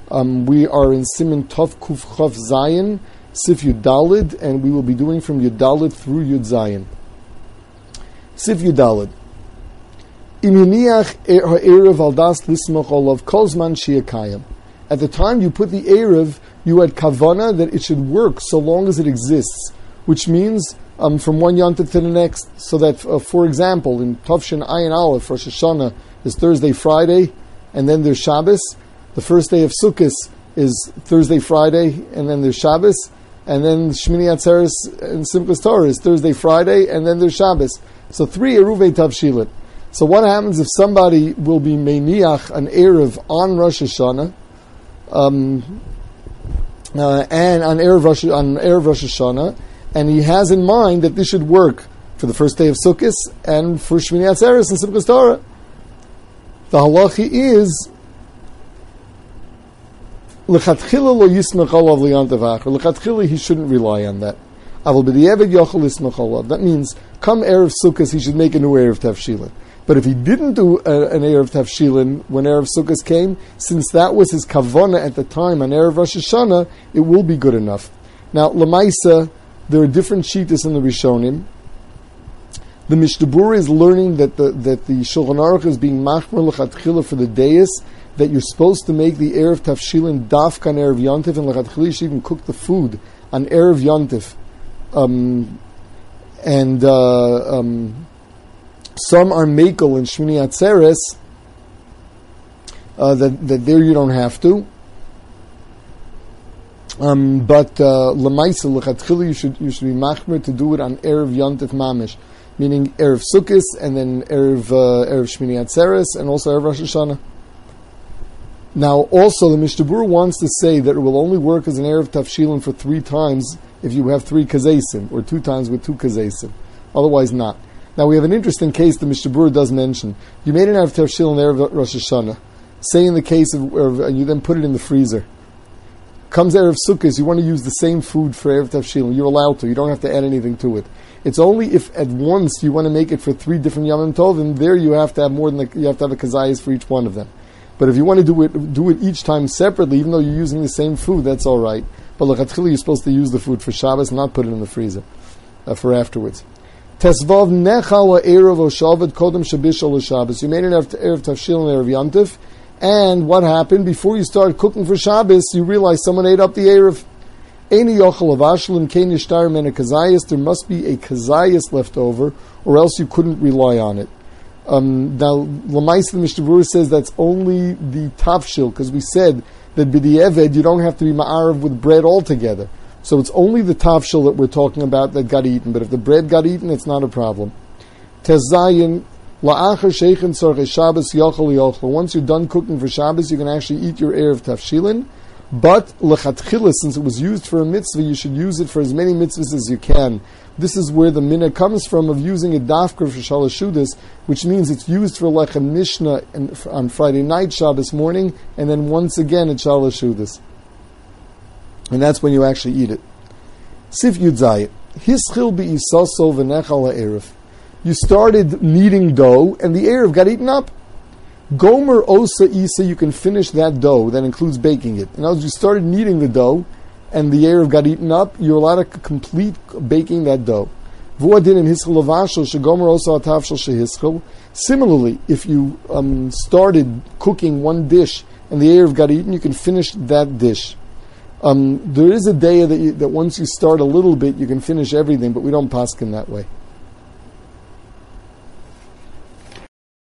We are in Siman Tov Kuf Chav Zayin, Sif Yud Dalid, and we will be doing from Yud Dalid through Yud Zayin. Sif Yud Dalid. Iminiach ha'erev al das lismach olav kol zman she'ekayim. At the time you put the erev, you had kavana that it should work so long as it exists, which means from one yontif to the next. So that, for example, in Tovshin Ayin Aleph, Rosh Hashanah is Thursday, Friday, and then there's Shabbos. The first day of Sukkot is Thursday, Friday, and then there's Shabbos. And then Shmini Atzeres and Simchas Torah is Thursday, Friday, and then there's Shabbos. So 3 Eruvei Tavshilin. So what happens if somebody will be meiniach an erev on Rosh Hashanah, and on erev Rosh Hashanah, and he has in mind that this should work for the first day of Sukkot and for Shmini Atzeres and Simchas Torah? The halachi is lechatchila lo yismech olav liyantav acher. Lechatchila he shouldn't rely on that. Aval b'di'eved yochel yismech olav. That means come erev Sukkot he should make a new erev tavshilin. But if he didn't do an erev tavshilin when erev Sukkot came, since that was his kavana at the time on erev Rosh Hashanah, it will be good enough. Now lemaisa, there are different shittas in the Rishonim. The Mishnah Berurah is learning that the Shulchan Aruch is being machmer lechatchila for the deis, that you're supposed to make the erev tavshilin dafka on erev yontif, and lechatchila you should even cook the food on erev yontif. Some are mekel and Shmini Atzeres, that there you don't have to. But lemaisa lechatchila you should be machmer to do it on erev yontif mamish, meaning erev Sukkos and then erev Shmini Atzeres and also erev Rosh Hashanah. Now, also the Mishnah Berurah wants to say that it will only work as an erev tavshilin for 3 times if you have 3 kazesim, or 2 times with 2 kazesim. Otherwise, not. Now we have an interesting case the Mishnah Berurah does mention. You made an erev tavshilin erev Rosh Hashanah. Say in the case of and you then put it in the freezer. Comes erev Sukkos, you want to use the same food for erev tavshilin. You're allowed to. You don't have to add anything to it. It's only if at once you want to make it for 3 different Yamim Tovim, there you have to have more than you have to have a kazayas for each one of them. But if you want to do it each time separately, even though you're using the same food, that's all right. But lechatchila you're supposed to use the food for Shabbos, not put it in the freezer for afterwards. Tesvav nechal erev oshavet kodem shabishol Shabbos. You made an erev tavshilin erev yontif, and what happened before you started cooking for Shabbos? You realized someone ate up the erev. Eini yochel avashlim kein yishtar men a kazayas. There must be a kazayas left over, or else you couldn't rely on it. Now, Lamaisa the Mishnah Berurah says that's only the tafshil, because we said that b'di'eved you don't have to be ma'arav with bread altogether. So it's only the tafshil that we're talking about that got eaten. But if the bread got eaten, it's not a problem. Tezayin la'achar sheichin tzorchei Shabbos yochel yochel. Once you're done cooking for Shabbos, you can actually eat your erev tafshilin. But lechatchila, since it was used for a mitzvah, you should use it for as many mitzvahs as you can. This is where the minhag comes from of using a dafka for Shalosh Shudas, which means it's used for like a Mishnah on Friday night, Shabbos morning, and then once again at Shalosh Shudas. And that's when you actually eat it. Sif Yud Zayit. Hischil bi'isaso v'nechal ha'erev. You started kneading dough, and the erev got eaten up. Gomer osa isa, you can finish that dough. That includes baking it. In other words, you started kneading the dough, and the erev got eaten up, you're allowed to complete baking that dough. Similarly, if you started cooking one dish and the erev got eaten, you can finish that dish. There is a day that once you start a little bit, you can finish everything, but we don't paskin that way.